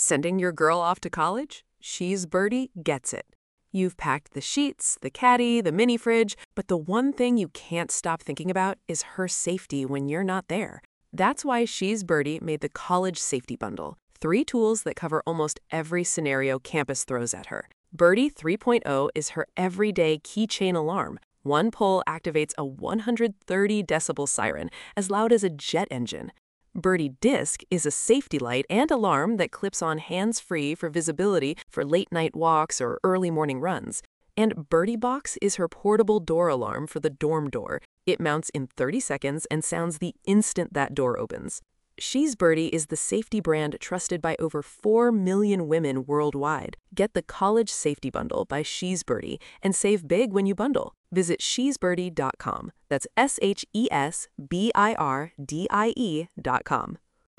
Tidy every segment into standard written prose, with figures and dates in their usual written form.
Sending your girl off to college? She's Birdie gets it. You've packed the sheets, the caddy, the mini fridge, but the one thing you can't stop thinking about is her safety when you're not there. That's why She's Birdie made the College Safety Bundle. 3 tools that cover almost every scenario campus throws at her. Birdie 3.0 is her everyday keychain alarm. One pull activates a 130 decibel siren, as loud as a jet engine. Birdie Disc is a safety light and alarm that clips on hands-free for visibility for late-night walks or early morning runs. And Birdie Box is her portable door alarm for the dorm door. It mounts in 30 seconds and sounds the instant that door opens. She's Birdie is the safety brand trusted by over 4 million women worldwide. Get the College Safety Bundle by She's Birdie and save big when you bundle. Visit shesbirdie.com. That's SHESBIRDIE.com.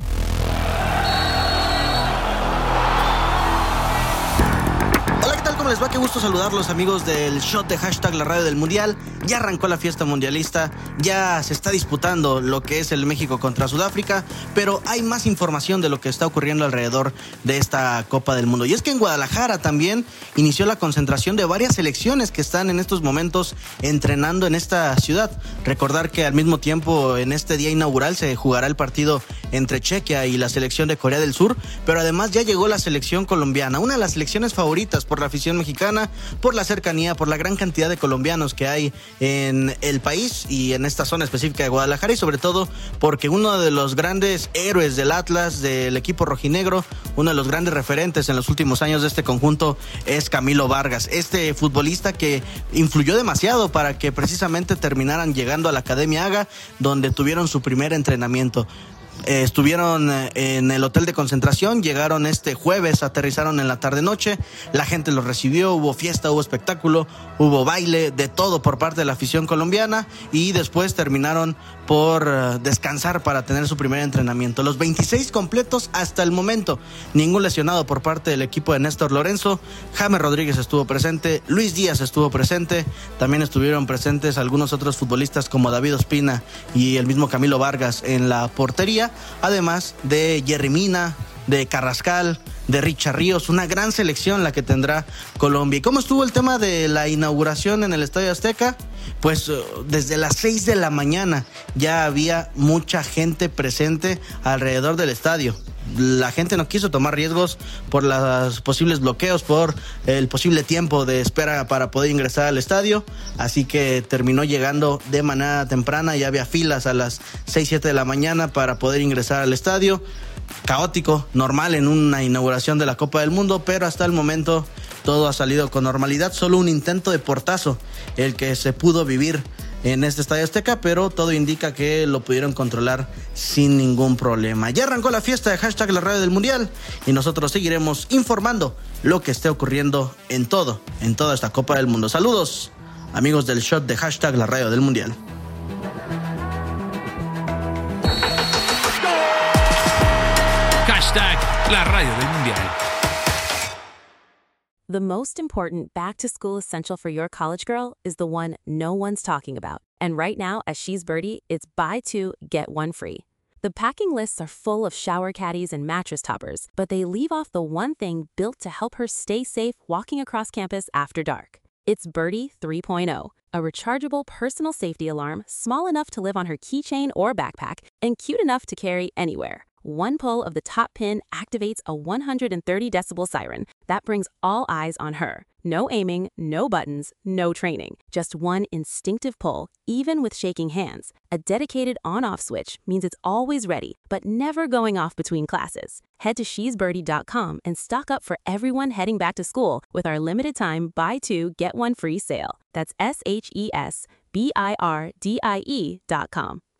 Hola, ¿qué tal? ¿Cómo les va? Qué gusto saludarlos, amigos del Shot de Hashtag La Radio del Mundial. Ya arrancó la fiesta mundialista, ya se está disputando lo que es el México contra Sudáfrica, pero hay más información de lo que está ocurriendo alrededor de esta Copa del Mundo. Y es que en Guadalajara también inició la concentración de varias selecciones que están en estos momentos entrenando en esta ciudad. Recordar que al mismo tiempo en este día inaugural se jugará el partido entre Chequia y la selección de Corea del Sur, pero además ya llegó la selección colombiana, una de las selecciones favoritas por la afición mexicana, por la cercanía, por la gran cantidad de colombianos que hay en el país y en esta zona específica de Guadalajara, y sobre todo porque uno de los grandes héroes del Atlas, del equipo rojinegro, uno de los grandes referentes en los últimos años de este conjunto es Camilo Vargas, este futbolista que influyó demasiado para que precisamente terminaran llegando a la Academia Haga, donde tuvieron su primer entrenamiento. Estuvieron en el hotel de concentración, llegaron este jueves, aterrizaron en la tarde-noche, la gente los recibió, hubo fiesta, hubo espectáculo, hubo baile, de todo por parte de la afición colombiana, y después terminaron por descansar para tener su primer entrenamiento. Los 26 completos hasta el momento, ningún lesionado por parte del equipo de Néstor Lorenzo. James Rodríguez estuvo presente, Luis Díaz estuvo presente, también estuvieron presentes algunos otros futbolistas como David Ospina y el mismo Camilo Vargas en la portería, además de Jerry Mina, de Carrascal, de Richard Ríos, una gran selección la que tendrá Colombia. ¿Y cómo estuvo el tema de la inauguración en el Estadio Azteca? Pues desde las 6 de la mañana ya había mucha gente presente alrededor del estadio. La gente no quiso tomar riesgos por los posibles bloqueos, por el posible tiempo de espera para poder ingresar al estadio, así que terminó llegando de manera temprana. Ya había filas a las 6, 7 de la mañana para poder ingresar al estadio. Caótico, normal en una inauguración de la Copa del Mundo, pero hasta el momento todo ha salido con normalidad. Solo un intento de portazo el que se pudo vivir en este Estadio Azteca, pero todo indica que lo pudieron controlar sin ningún problema. Ya arrancó la fiesta de Hashtag La Radio del Mundial y nosotros seguiremos informando lo que esté ocurriendo en toda esta Copa del Mundo. Saludos, amigos del Shot de Hashtag La Radio del Mundial. Hashtag La Radio del Mundial. The most important back-to-school essential for your college girl is the one no one's talking about. And right now, at She's Birdie, it's buy 2, get 1 free. The packing lists are full of shower caddies and mattress toppers, but they leave off the one thing built to help her stay safe walking across campus after dark. It's Birdie 3.0, a rechargeable personal safety alarm small enough to live on her keychain or backpack and cute enough to carry anywhere. One pull of the top pin activates a 130 decibel siren that brings all eyes on her. No aiming, no buttons, no training. Just one instinctive pull, even with shaking hands. A dedicated on-off switch means it's always ready, but never going off between classes. Head to shesbirdie.com and stock up for everyone heading back to school with our limited time buy 2, get 1 free sale. That's SHESBIRDIE.com.